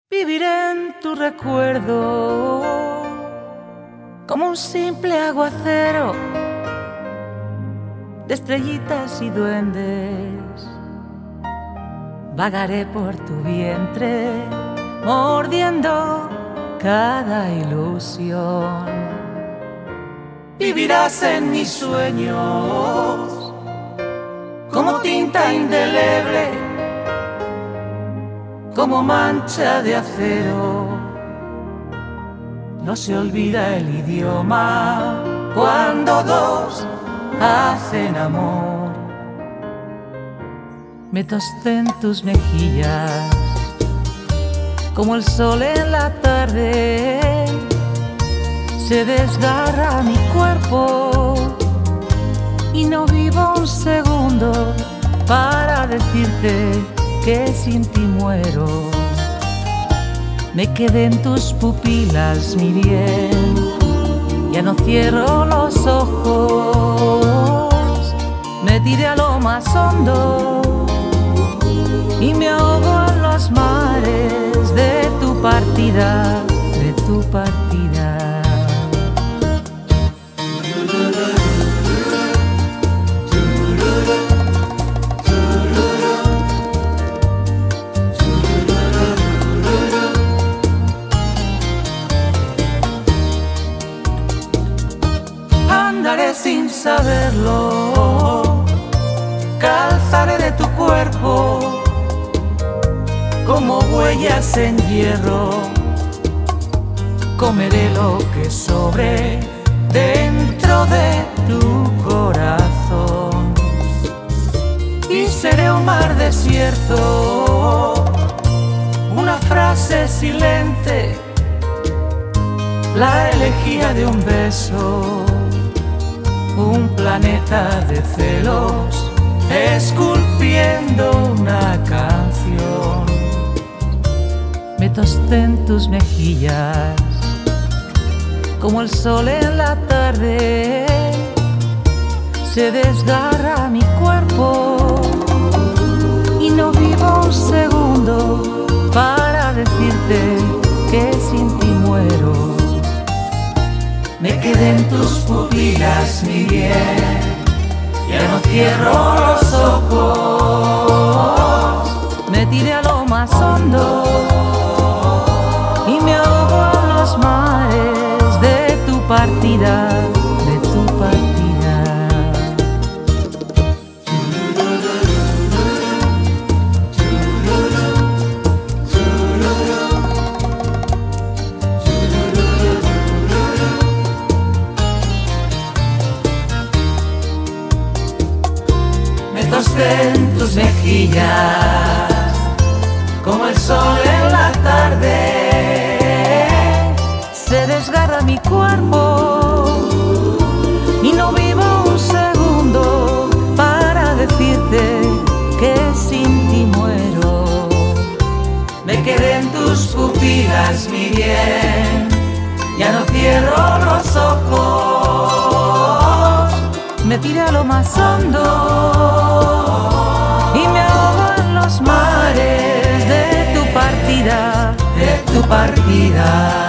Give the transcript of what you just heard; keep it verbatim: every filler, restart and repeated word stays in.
Viviré en tu recuerdo como un simple aguacero de estrellitas y duendes. Vagaré por tu vientre mordiendo cada ilusión. Vivirás en mis sueños como tinta indeleble, como mancha de acero. No se olvida el idioma cuando dos hacen amor. Me tosté en tus mejillas como el sol en la tarde. Se desgarra mi cuerpo y no vivo un segundo para decirte que sin ti muero. Me quedé en tus pupilas, mi bien, ya no cierro los ojos. Me tiré a lo más hondo y me ahogo en los mares de tu partida, de tu partida. Andaré sin saberlo, calzaré de tu cuerpo como huellas en hierro. Comeré lo que sobre dentro de tu corazón y seré un mar desierto, una frase silente, la elegía de un beso. Un planeta de celos esculpiendo una canción. Me tosté en tus mejillas como el sol en la tarde. Se desgarra mi cuerpo y no vivo un segundo para decirte que sin ti muero. Me quedé en tus pupilas, mi bien, ya no cierro los ojos. Me tiré a lo más hondo y me ahogo en los mares de tu partida, de tu partida. Me tosté en tus mejillas como el sol en la tarde. Se desgarra mi cuerpo y no vivo un segundo para decirte que sin ti muero. Me quedé en tus pupilas, mi bien, ya no cierro los ojos. Me tiré a lo más hondo y me ahogo en los mares de tu partida, de tu partida.